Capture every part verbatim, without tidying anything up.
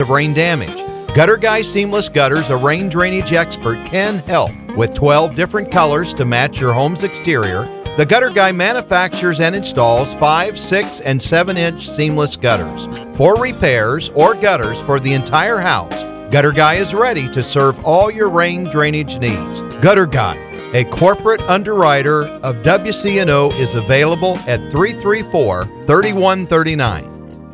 of rain damage. Gutter Guy Seamless Gutters, a rain drainage expert, can help. With twelve different colors to match your home's exterior, the Gutter Guy manufactures and installs five, six, and seven inch seamless gutters. For repairs or gutters for the entire house, Gutter Guy is ready to serve all your rain drainage needs. Gutter Guy, a corporate underwriter of W C N O, is available at three three four, three one three nine.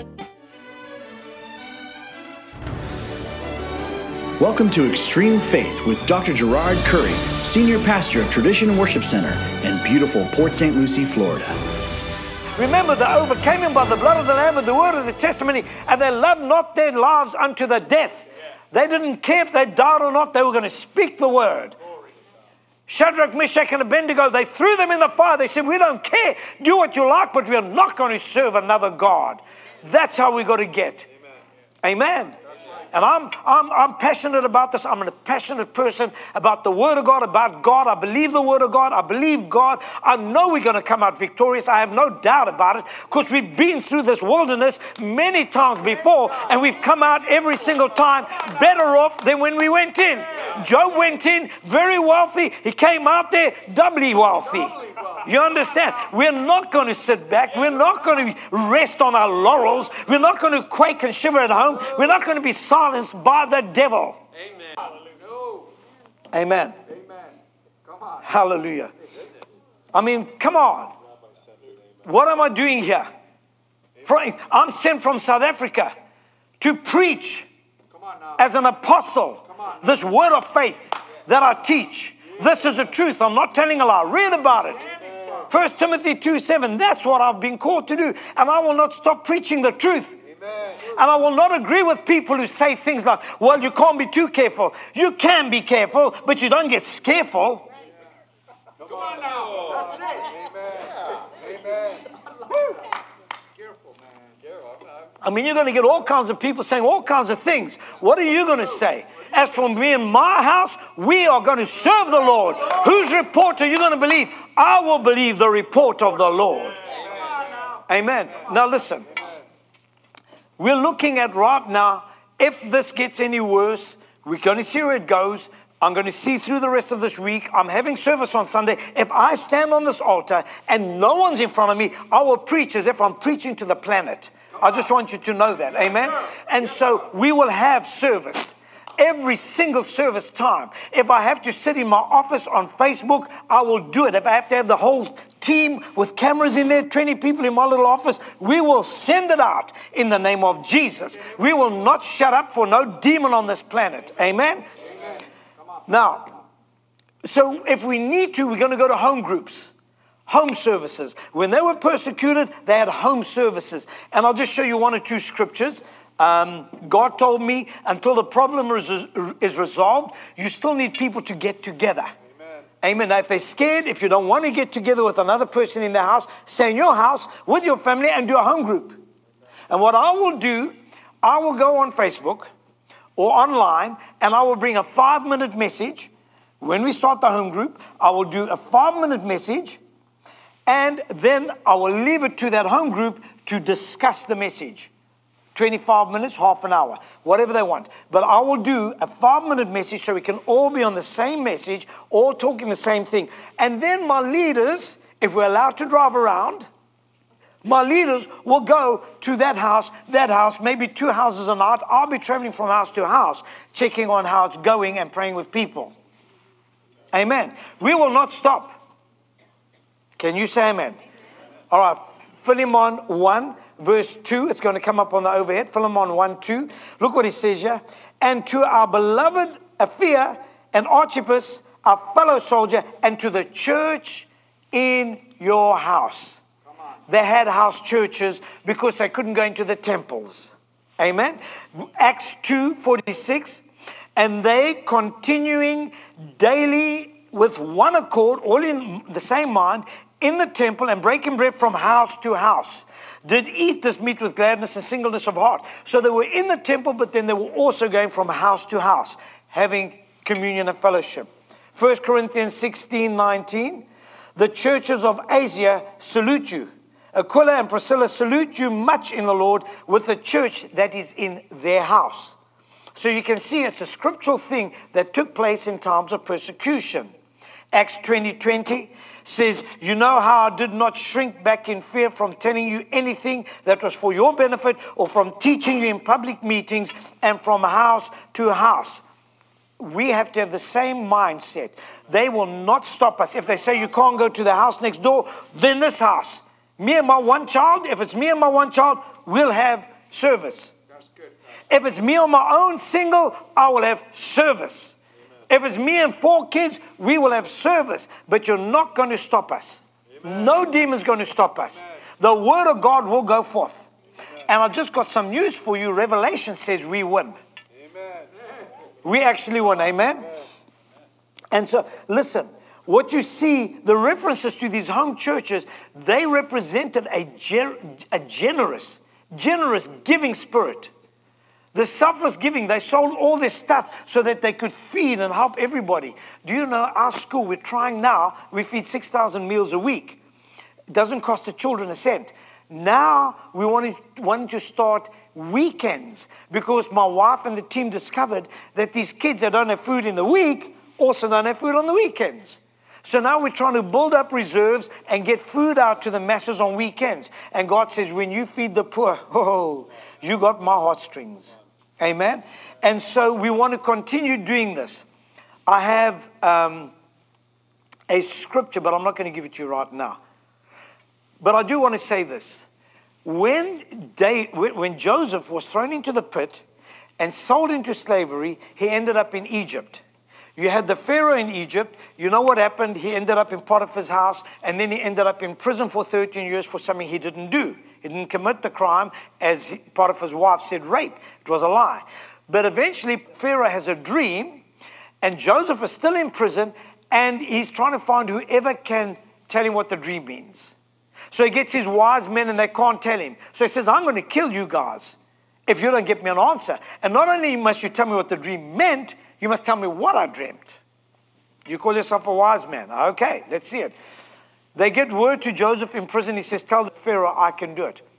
Welcome to Extreme Faith with Doctor Gerard Curry, Senior Pastor of Tradition Worship Center in beautiful Port Saint Lucie, Florida. Remember, they overcame him by the blood of the Lamb and the word of the testimony, and they loved not their lives unto the death. They didn't care if they died or not. They were going to speak the word. Shadrach, Meshach, and Abednego, they threw them in the fire. They said, we don't care. Do what you like, but we are not going to serve another God. That's how we got to get. Amen. Amen. And I'm, I'm, I'm passionate about this. I'm a passionate person about the Word of God, about God. I believe the Word of God. I believe God. I know we're going to come out victorious. I have no doubt about it, because we've been through this wilderness many times before, and we've come out every single time better off than when we went in. Job went in very wealthy. He came out there doubly wealthy. You understand? We're not going to sit back. We're not going to rest on our laurels. We're not going to quake and shiver at home. We're not going to be silenced by the devil. Amen. Amen. Amen. Come on. Hallelujah. I mean, come on. What am I doing here? I'm sent from South Africa to preach as an apostle this word of faith that I teach. This is the truth. I'm not telling a lie. Read about it. First Timothy two seven, that's what I've been called to do. And I will not stop preaching the truth. Amen. And I will not agree with people who say things like, well, you can't be too careful. You can be careful, but you don't get scareful. Come on now. That's it. Amen. Amen. I mean, you're going to get all kinds of people saying all kinds of things. What are you going to say? As for me and my house, we are going to serve the Lord. Whose report are you going to believe? I will believe the report of the Lord. Amen. Now listen. We're looking at right now, if this gets any worse, we're going to see where it goes. I'm going to see through the rest of this week. I'm having service on Sunday. If I stand on this altar and no one's in front of me, I will preach as if I'm preaching to the planet. I just want you to know that. Amen. And so we will have service every single service time. If I have to sit in my office on Facebook, I will do it. If I have to have the whole team with cameras in there, twenty people in my little office, we will send it out in the name of Jesus. We will not shut up for no demon on this planet. Amen. Amen. Now, so if we need to, we're going to go to home groups. Home services. When they were persecuted, they had home services. And I'll just show you one or two scriptures. Um, God told me, until the problem is, is resolved, you still need people to get together. Amen. Amen. Now, if they're scared, if you don't want to get together with another person in their house, stay in your house with your family and do a home group. Amen. And what I will do, I will go on Facebook or online, and I will bring a five-minute message. When we start the home group, I will do a five-minute message. And then I will leave it to that home group to discuss the message. twenty-five minutes, half an hour, whatever they want. But I will do a five-minute message so we can all be on the same message, all talking the same thing. And then my leaders, if we're allowed to drive around, my leaders will go to that house, that house, maybe two houses a night. I'll be traveling from house to house, checking on how it's going and praying with people. Amen. We will not stop. Can you say amen? All right, Philemon one, verse two. It's going to come up on the overhead. Philemon one, two. Look what he says here. And to our beloved Apphia and Archippus, our fellow soldier, and to the church in your house. They had house churches because they couldn't go into the temples. Amen. Acts two, forty-six. And they continuing daily with one accord, all in the same mind, in the temple and breaking bread from house to house, did eat this meat with gladness and singleness of heart. So they were in the temple, but then they were also going from house to house, having communion and fellowship. First Corinthians sixteen, nineteen, the churches of Asia salute you. Aquila and Priscilla salute you much in the Lord with the church that is in their house. So you can see it's a scriptural thing that took place in times of persecution. Acts twenty twenty says, you know how I did not shrink back in fear from telling you anything that was for your benefit or from teaching you in public meetings and from house to house. We have to have the same mindset. They will not stop us. If they say you can't go to the house next door, then this house. Me and my one child, if it's me and my one child, we'll have service. That's good. If it's me on my own single, I will have service. If it's me and four kids, we will have service. But you're not going to stop us. Amen. No demon's going to stop us. Amen. The word of God will go forth. Amen. And I've just got some news for you. Revelation says we win. Amen. We actually win. Amen? Amen. And so, listen. What you see, the references to these home churches, they represented a, ger- a generous, generous giving spirit. The selfless giving, they sold all this stuff so that they could feed and help everybody. Do you know our school, we're trying now, we feed six thousand meals a week. It doesn't cost the children a cent. Now we wanted, wanted to start weekends because my wife and the team discovered that these kids that don't have food in the week also don't have food on the weekends. So now we're trying to build up reserves and get food out to the masses on weekends. And God says, when you feed the poor, oh, you got my heartstrings. Amen. And so we want to continue doing this. I have um, a scripture, but I'm not going to give it to you right now. But I do want to say this. When, they, when Joseph was thrown into the pit and sold into slavery, he ended up in Egypt. You had the Pharaoh in Egypt. You know what happened? He ended up in Potiphar's house, and then he ended up in prison for thirteen years for something he didn't do. He didn't commit the crime, as Potiphar's wife said, rape. It was a lie. But eventually, Pharaoh has a dream, and Joseph is still in prison, and he's trying to find whoever can tell him what the dream means. So he gets his wise men, and they can't tell him. So he says, I'm going to kill you guys if you don't get me an answer. And not only must you tell me what the dream meant, you must tell me what I dreamt. You call yourself a wise man. Okay, let's see it. They get word to Joseph in prison. He says, tell the Pharaoh, I can do it.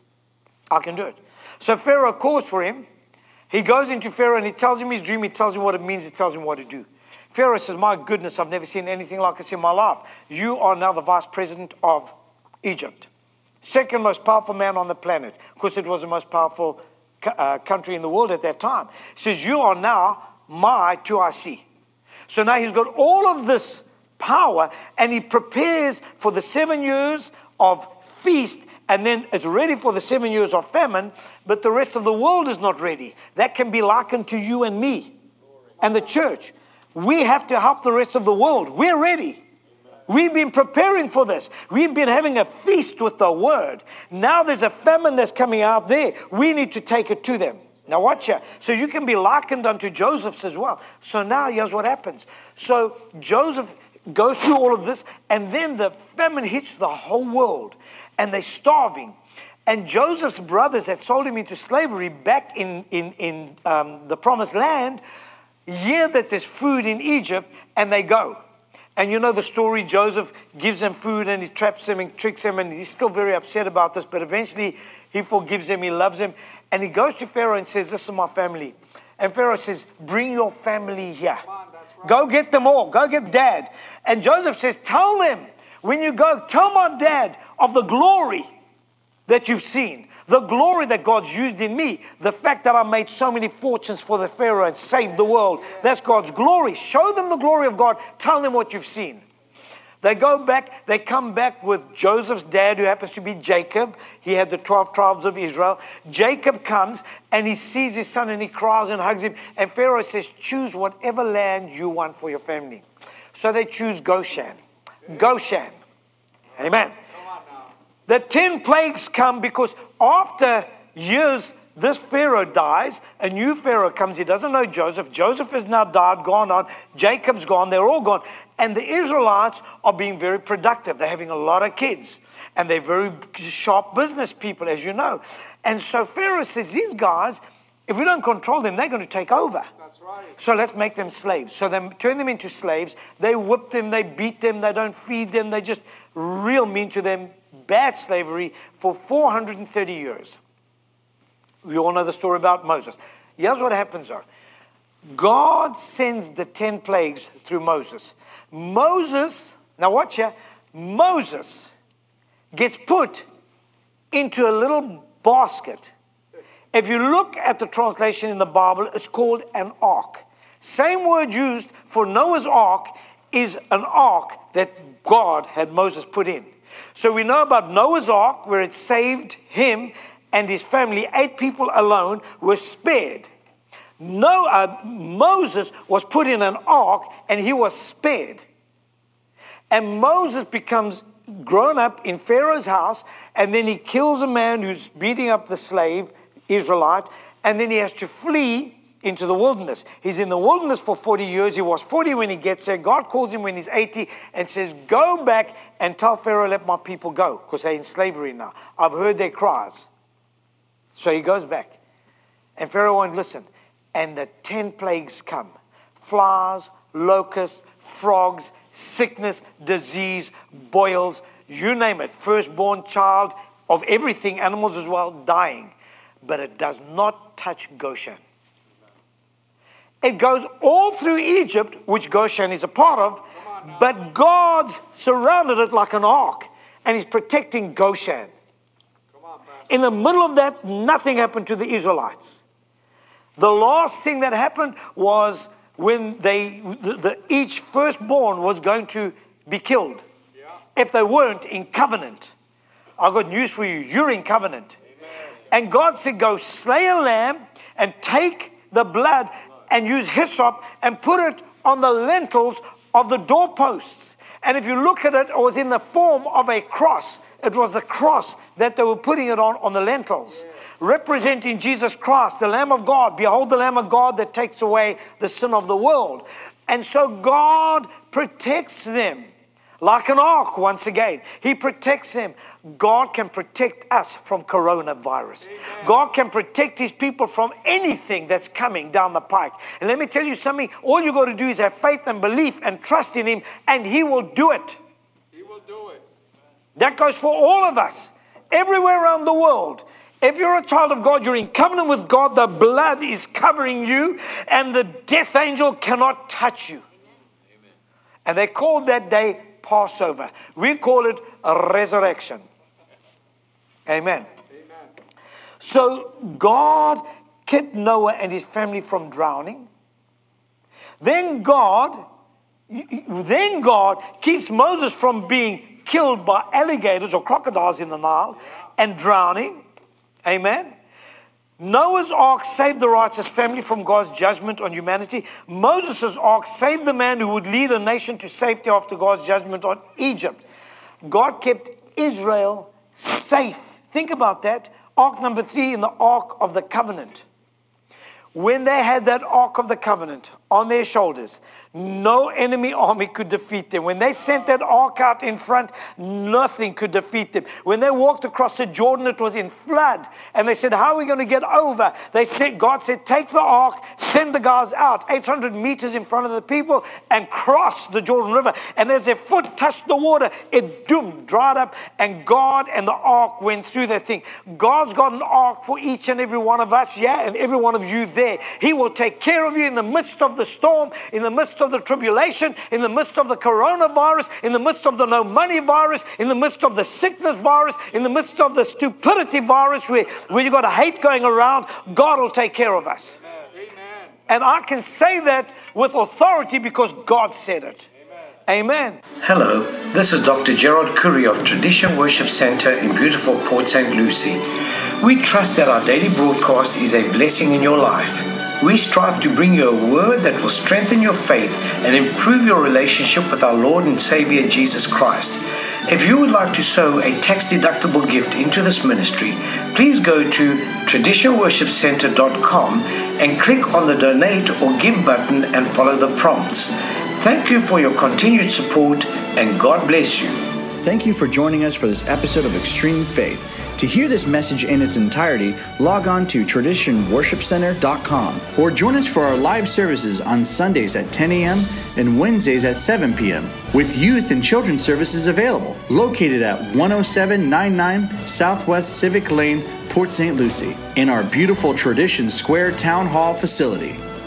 I can do it. So Pharaoh calls for him. He goes into Pharaoh and he tells him his dream. He tells him what it means. He tells him what to do. Pharaoh says, my goodness, I've never seen anything like this in my life. You are now the vice president of Egypt. Second most powerful man on the planet. Of course, it was the most powerful uh, country in the world at that time. He says, you are now my two I C. So now he's got all of this power and he prepares for the seven years of feast, and then it's ready for the seven years of famine, but the rest of the world is not ready. That can be likened to you and me and the church. We have to help the rest of the world. We're ready. We've been preparing for this. We've been having a feast with the word. Now there's a famine that's coming out there. We need to take it to them. Now watch here. So you can be likened unto Joseph's as well. So now here's what happens. So Joseph goes through all of this, and then the famine hits the whole world, and they're starving. And Joseph's brothers had sold him into slavery back in, in, in um, the promised land, hear that there's food in Egypt, and they go. And you know the story, Joseph gives them food and he traps them and tricks them, and he's still very upset about this, but eventually he forgives them, he loves them. And he goes to Pharaoh and says, this is my family. And Pharaoh says, bring your family here. On, right. Go get them all. Go get dad. And Joseph says, tell them, when you go, tell my dad of the glory that you've seen. The glory that God's used in me. The fact that I made so many fortunes for the Pharaoh and saved the world. That's God's glory. Show them the glory of God. Tell them what you've seen. They go back, they come back with Joseph's dad, who happens to be Jacob. He had the twelve tribes of Israel. Jacob comes and he sees his son and he cries and hugs him. And Pharaoh says, choose whatever land you want for your family. So they choose Goshen. Goshen. Amen. The ten plagues come because after years, this Pharaoh dies, a new Pharaoh comes. He doesn't know Joseph. Joseph has now died, gone on. Jacob's gone. They're all gone. And the Israelites are being very productive. They're having a lot of kids. And they're very sharp business people, as you know. And so Pharaoh says, these guys, if we don't control them, they're going to take over. That's right. So let's make them slaves. So they turn them into slaves. They whip them. They beat them. They don't feed them. They just real mean to them. Bad slavery for four hundred thirty years. We all know the story about Moses. Here's what happens though. God sends the ten plagues through Moses. Moses, now watch here, Moses gets put into a little basket. If you look at the translation in the Bible, it's called an ark. Same word used for Noah's ark is an ark that God had Moses put in. So we know about Noah's ark where it saved him and his family. Eight people alone were spared. Noah, Moses was put in an ark and he was spared. And Moses becomes grown up in Pharaoh's house, and then he kills a man who's beating up the slave, Israelite, and then he has to flee into the wilderness. He's in the wilderness for forty years. He was forty when he gets there. God calls him when he's eighty and says, go back and tell Pharaoh, let my people go, because they're in slavery now. I've heard their cries. So he goes back, and Pharaoh won't listen. And the ten plagues come. Flies, locusts, frogs, sickness, disease, boils, you name it. Firstborn child of everything, animals as well, dying. But it does not touch Goshen. It goes all through Egypt, which Goshen is a part of, but God's surrounded it like an ark, and he's protecting Goshen. In the middle of that, nothing happened to the Israelites. The last thing that happened was when they, the, the, each firstborn was going to be killed. Yeah. If they weren't in covenant. I've got news for you. You're in covenant. Amen. And God said, go slay a lamb and take the blood and use hyssop and put it on the lintels of the doorposts. And if you look at it, it was in the form of a cross. It was a cross that they were putting it on, on the lintels, yeah. representing Jesus Christ, the Lamb of God. Behold the Lamb of God that takes away the sin of the world. And so God protects them like an ark once again. He protects them. God can protect us from coronavirus. Amen. God can protect his people from anything that's coming down the pike. And let me tell you something. All you got to do is have faith and belief and trust in him, and he will do it. He will do it. That goes for all of us, everywhere around the world. If you're a child of God, you're in covenant with God, the blood is covering you, and the death angel cannot touch you. Amen. And they called that day Passover. We call it a resurrection. Amen. Amen. So God kept Noah and his family from drowning. Then God, then God keeps Moses from being killed by alligators or crocodiles in the Nile and drowning. Amen. Noah's ark saved the righteous family from God's judgment on humanity. Moses' ark saved the man who would lead a nation to safety after God's judgment on Egypt. God kept Israel safe. Think about that. Ark number three in the Ark of the Covenant. When they had that Ark of the Covenant on their shoulders, no enemy army could defeat them. When they sent that ark out in front, nothing could defeat them. When they walked across the Jordan, it was in flood. And they said, how are we going to get over? They said, God said, take the ark, send the guys out eight hundred meters in front of the people and cross the Jordan River. And as their foot touched the water, it doomed, dried up, and God and the ark went through that thing. God's got an ark for each and every one of us, yeah, and every one of you there. He will take care of you in the midst of the storm, in the midst of the tribulation, in the midst of the coronavirus, in the midst of the no money virus, in the midst of the sickness virus, in the midst of the stupidity virus where, where you've got a hate going around. God will take care of us. Amen. And I can say that with authority because God said it. Amen. Hello, this is Doctor Gerard Curry of Tradition Worship Center in beautiful Port Saint Lucie. We trust that our daily broadcast is a blessing in your life. We strive to bring you a word that will strengthen your faith and improve your relationship with our Lord and Savior Jesus Christ. If you would like to sow a tax-deductible gift into this ministry, please go to tradition worship center dot com and click on the donate or give button and follow the prompts. Thank you for your continued support, and God bless you. Thank you for joining us for this episode of Extreme Faith. To hear this message in its entirety, log on to tradition worship center dot com or join us for our live services on Sundays at ten a.m. and Wednesdays at seven p.m. with youth and children's services available, located at one oh seven ninety-nine Southwest Civic Lane, Port Saint Lucie, in our beautiful Tradition Square Town Hall facility.